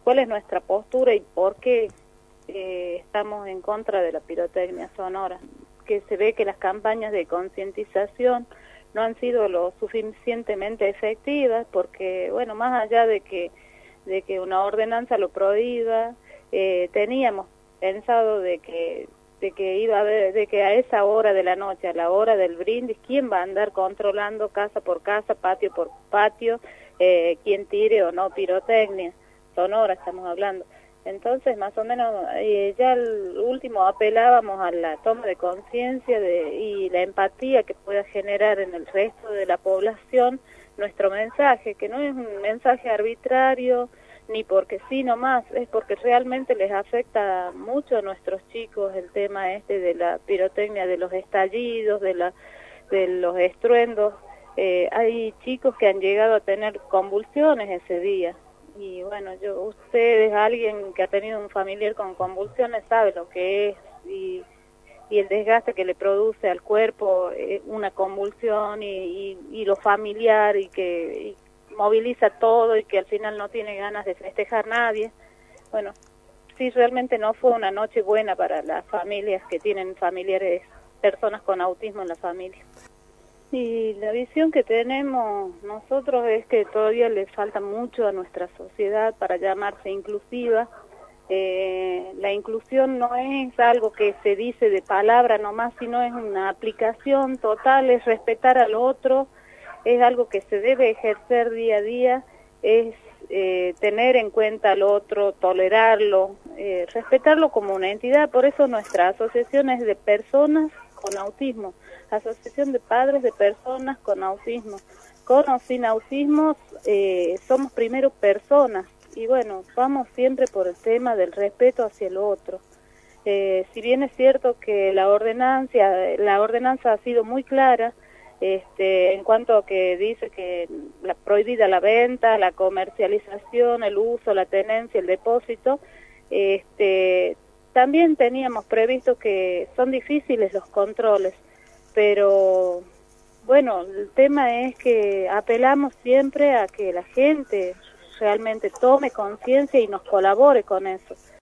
cuál es nuestra postura y por qué estamos en contra de la pirotecnia sonora. Que se ve que las campañas de concientización no han sido lo suficientemente efectivas, porque, bueno, más allá de que una ordenanza lo prohíba, teníamos pensado de que iba a haber, de que a esa hora de la noche, a la hora del brindis, ¿quién va a andar controlando casa por casa, patio por patio, quién tire o no pirotecnia sonora, estamos hablando? Entonces, más o menos, ya al último apelábamos a la toma de conciencia y la empatía que pueda generar en el resto de la población nuestro mensaje, que no es un mensaje arbitrario, ni porque sí nomás, es porque realmente les afecta mucho a nuestros chicos el tema de la pirotecnia, de los estallidos, de los estruendos. Hay chicos que han llegado a tener convulsiones ese día. Y bueno, ustedes, alguien que ha tenido un familiar con convulsiones, sabe lo que es y el desgaste que le produce al cuerpo una convulsión y lo familiar y que moviliza todo y que al final no tiene ganas de festejar nadie. Bueno, sí, realmente no fue una noche buena para las familias que tienen familiares, personas con autismo en la familia. Y la visión que tenemos nosotros es que todavía le falta mucho a nuestra sociedad para llamarse inclusiva. La inclusión no es algo que se dice de palabra nomás, sino es una aplicación total, es respetar al otro, es algo que se debe ejercer día a día, es tener en cuenta al otro, tolerarlo, respetarlo como una entidad. Por eso nuestra asociación es de personas con autismo, Asociación de Padres de Personas con Autismo. Con o sin autismo somos primero personas y bueno, vamos siempre por el tema del respeto hacia el otro. Si bien es cierto que la ordenanza ha sido muy clara, en cuanto a que dice que prohibida la venta, la comercialización, el uso, la tenencia, el depósito, también teníamos previsto que son difíciles los controles, pero bueno, el tema es que apelamos siempre a que la gente realmente tome conciencia y nos colabore con eso.